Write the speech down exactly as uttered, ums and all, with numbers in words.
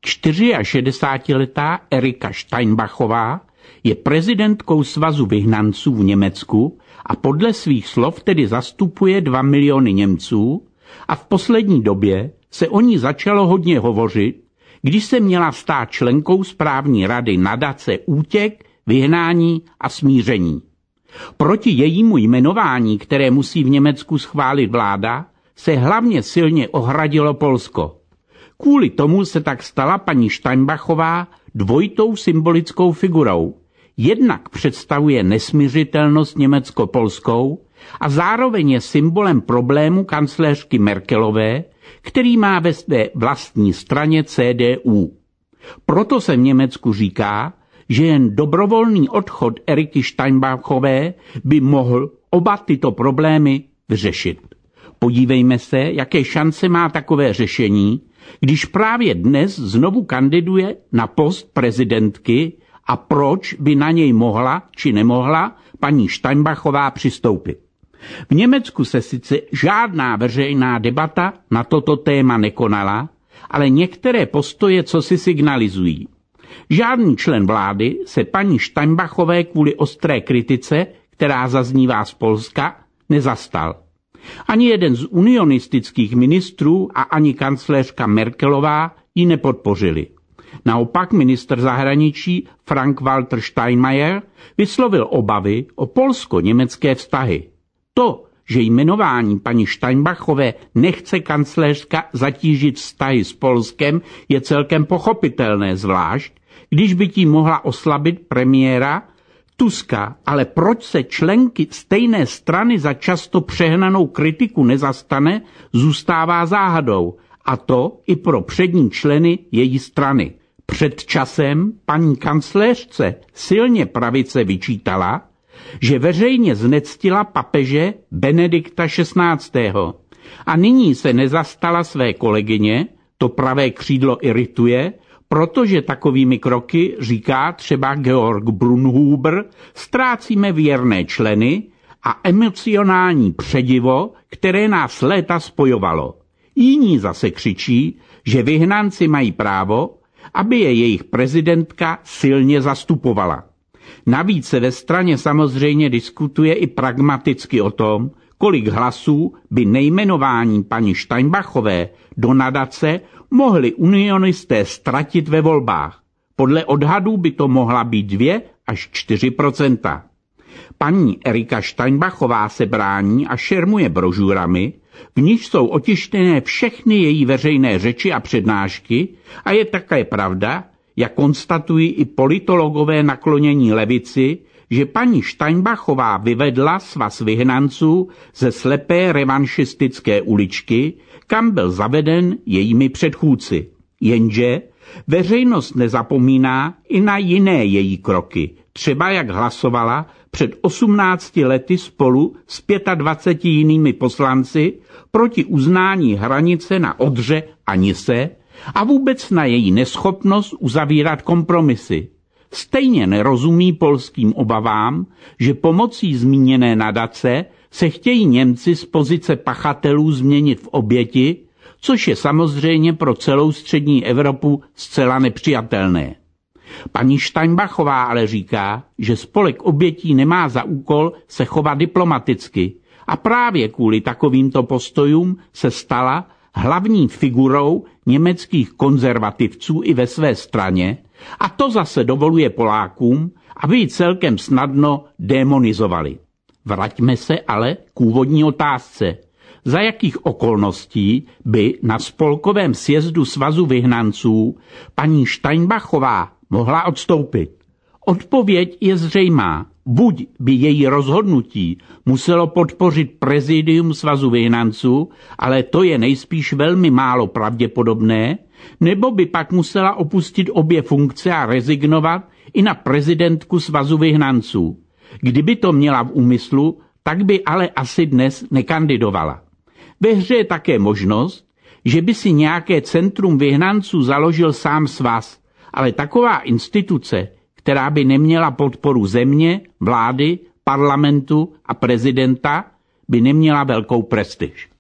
šedesátičtyřletá Erika Steinbachová je prezidentkou Svazu vyhnanců v Německu a podle svých slov tedy zastupuje dva miliony Němců a v poslední době se o ní začalo hodně hovořit, když se měla stát členkou správní rady nadace Útěk, vyhnání a smíření. Proti jejímu jmenování, které musí v Německu schválit vláda, se hlavně silně ohradilo Polsko. Kvůli tomu se tak stala paní Steinbachová dvojitou symbolickou figurou. Jednak představuje nesmiřitelnost německo-polskou a zároveň je symbolem problému kancléřky Merkelové, který má ve své vlastní straně C D U. Proto se v Německu říká, že jen dobrovolný odchod Eriky Steinbachové by mohl oba tyto problémy vyřešit. Podívejme se, jaké šance má takové řešení, když právě dnes znovu kandiduje na post prezidentky a proč by na něj mohla či nemohla paní Steinbachová přistoupit. V Německu se sice žádná veřejná debata na toto téma nekonala, ale některé postoje cosi signalizují. Žádný člen vlády se paní Steinbachové kvůli ostré kritice, která zaznívá z Polska, nezastal. Ani jeden z unionistických ministrů a ani kancléřka Merkelová ji nepodpořili. Naopak ministr zahraničí Frank-Walter Steinmeier vyslovil obavy o polsko-německé vztahy. To, že jmenování paní Steinbachové nechce kancléřka zatížit vztahy s Polskem, je celkem pochopitelné, zvlášť, když by tím mohla oslabit premiéra Tuska, ale proč se členky stejné strany za často přehnanou kritiku nezastane, zůstává záhadou, a to i pro přední členy její strany. Před časem paní kancléřce silně pravice vyčítala, že veřejně znectila papeže Benedikta šestnáctého. A nyní se nezastala své kolegyně, to pravé křídlo irituje, protože takovými kroky, říká třeba Georg Brunhuber, ztrácíme věrné členy a emocionální předivo, které nás léta spojovalo. Jiní zase křičí, že vyhnanci mají právo, aby je jejich prezidentka silně zastupovala. Navíc se ve straně samozřejmě diskutuje i pragmaticky o tom, kolik hlasů by nejmenování paní Steinbachové do nadace mohli unionisté ztratit ve volbách. Podle odhadů by to mohla být dvě až čtyři procenta. Paní Erika Steinbachová se brání a šermuje brožurami, v nich jsou otištěné všechny její veřejné řeči a přednášky a je také pravda, jak konstatují i politologové naklonění levici, že paní Steinbachová vyvedla svaz vyhnanců ze slepé revanšistické uličky, kam byl zaveden jejími předchůdci. Jenže veřejnost nezapomíná i na jiné její kroky, třeba jak hlasovala před osmnácti lety spolu s dvaceti pěti jinými poslanci proti uznání hranice na Odře a Nise a vůbec na její neschopnost uzavírat kompromisy. Stejně nerozumí polským obavám, že pomocí zmíněné nadace se chtějí Němci z pozice pachatelů změnit v oběti, což je samozřejmě pro celou střední Evropu zcela nepřijatelné. Paní Steinbachová ale říká, že spolek obětí nemá za úkol se chovat diplomaticky a právě kvůli takovýmto postojům se stala hlavní figurou německých konzervativců i ve své straně a to zase dovoluje Polákům, aby ji celkem snadno démonizovali. Vraťme se ale k úvodní otázce. Za jakých okolností by na spolkovém sjezdu Svazu vyhnanců paní Steinbachová mohla odstoupit? Odpověď je zřejmá. Buď by její rozhodnutí muselo podpořit prezidium Svazu vyhnanců, ale to je nejspíš velmi málo pravděpodobné, nebo by pak musela opustit obě funkce a rezignovat i na prezidentku Svazu vyhnanců. Kdyby to měla v úmyslu, tak by ale asi dnes nekandidovala. Ve hře je také možnost, že by si nějaké centrum vyhnanců založil sám svaz, ale taková instituce, která by neměla podporu země, vlády, parlamentu a prezidenta, by neměla velkou prestiž.